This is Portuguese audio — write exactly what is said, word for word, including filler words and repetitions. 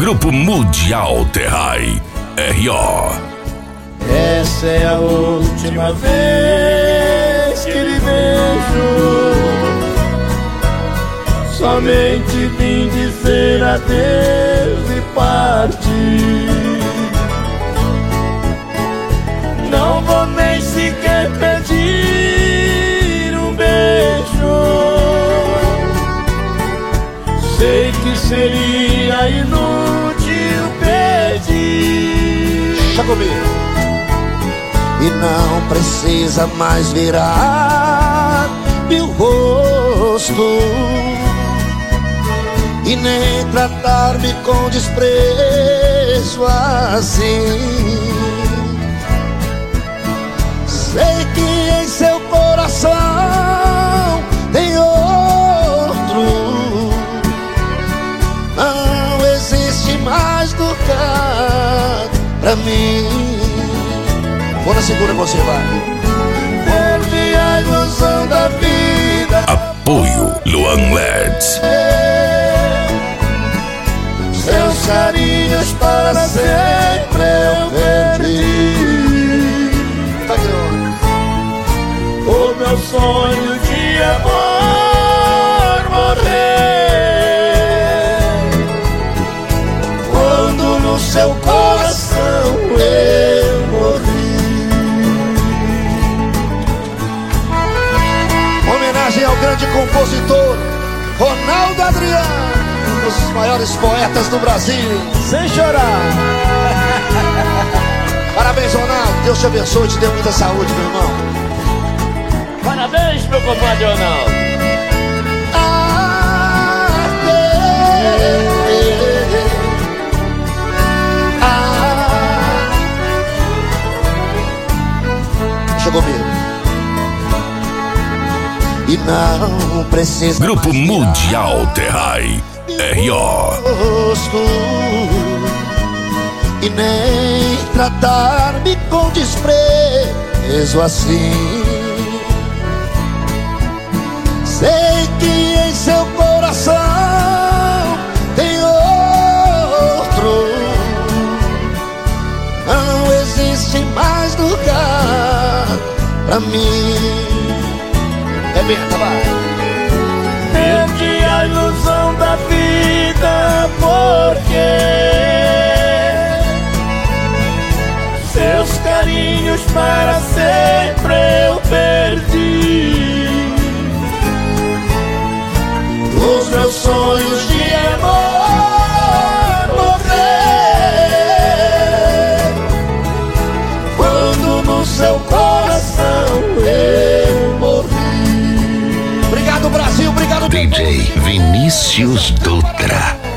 Grupo Mundial Terrai, R O. Essa é a última vez que lhe vejo. Somente vim dizer adeus e partir. Não vou nem sequer pedir um beijo. Sei que seria inútil pedir. Deixa comigo. E não precisa mais virar meu rosto e nem tratar-me com desprezo assim. Sei que em seu coração tem outro. Não existe mais lugar pra mim. Vou na segura, você vai. Perdi a ilusão da vida. Apoio Luan Leds. Seus carinhos para sempre eu perdi. Tá aqui, o meu sonho de amor morrer quando no seu coração eu morri. Homenagem ao grande compositor Ronaldo Adriano, um dos maiores poetas do Brasil. Sem chorar. Parabéns, Ronaldo. Deus te abençoe e te dê muita saúde, meu irmão. Parabéns, meu compadre Ronaldo. Ah, é, ah. Deixa comigo. E não precisa Grupo Mundial Terrai, R O. E nem tratar-me com desprezo assim. Sei que em seu coração tem outro. Não existe mais lugar pra mim. Rebenta, vai. Perdi a ilusão da vida porque seus carinhos para sempre eu perdi. Os meus sonhos de amor morrer quando no seu coração eu morri. Obrigado, Brasil, obrigado, D J Vinícius Dutra.